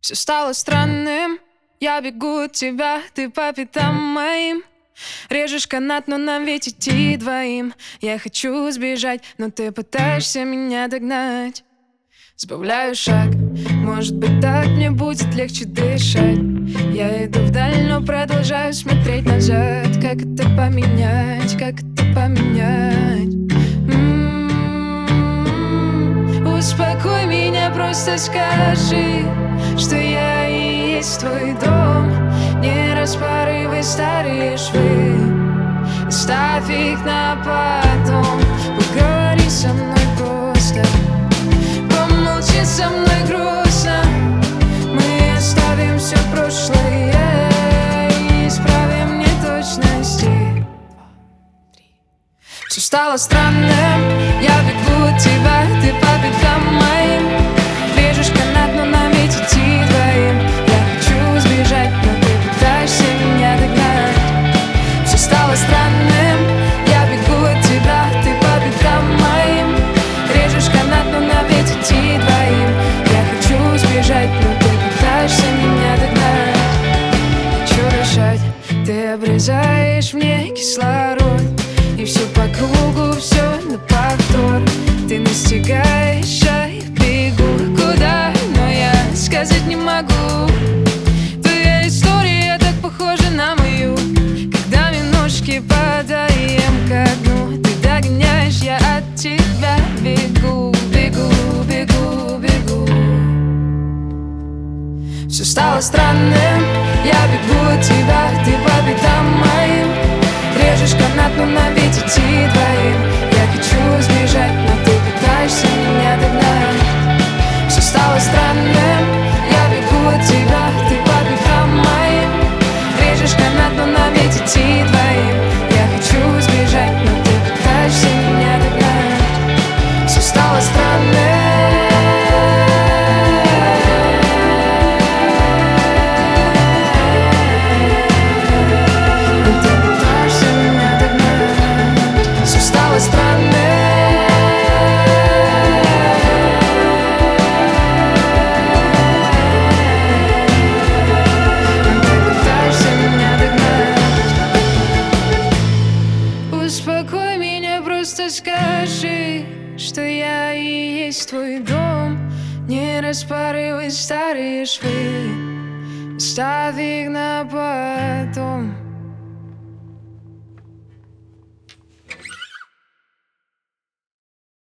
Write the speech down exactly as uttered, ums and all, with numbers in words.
Все стало странным, я бегу от тебя, ты по пятам моим. Режешь канат, но нам ведь идти двоим. Я хочу сбежать, но ты пытаешься меня догнать. Сбавляю шаг, может быть так мне будет легче дышать. Я иду вдаль, но продолжаю смотреть назад. Как это поменять, как это поменять? М-м-м. Успокой меня, просто скажи, что я и есть твой дом. Не распарывай старые швы, ставь их на потом. Поговори со мной просто, помолчи со мной грустно. Мы оставим все прошлое и исправим неточности. Все стало странным, я бегу от тебя, ты по пятам моим. Режешь канат, но нам ведь идти двоим. Я хочу сбежать, но ты пытаешься меня догнать. Все стало странным, я бегу от тебя, ты по пятам моим. Режешь канат, но нам ведь идти двоим. Я хочу сбежать, но ты пытаешься меня догнать. Хочу дышать, ты обрезаешь мне кислород, и все по кругу, все на повтор. Ты настигаешь, а я бегу куда, но я сказать не могу. Твоя история так похожа на мою. Когда мы ножки падаем ко дну, ты догоняешь, я от тебя бегу, бегу, бегу, бегу. Все стало странным, я бегу от тебя, ты по пятам моим. Режешь канат, но нам ведь идти двоим. Я хочу сбежать, но ты пытаешься меня догнать. Все стало странным, я бегу от тебя, ты по пятам моим. Режешь канат, но нам ведь идти двоим. Я хочу сбежать, но ты пытаешься меня догнать. Все стало странным. Успокой меня, просто скажи, что я и есть твой дом. Не распарывай старые швы, ставь их на потом.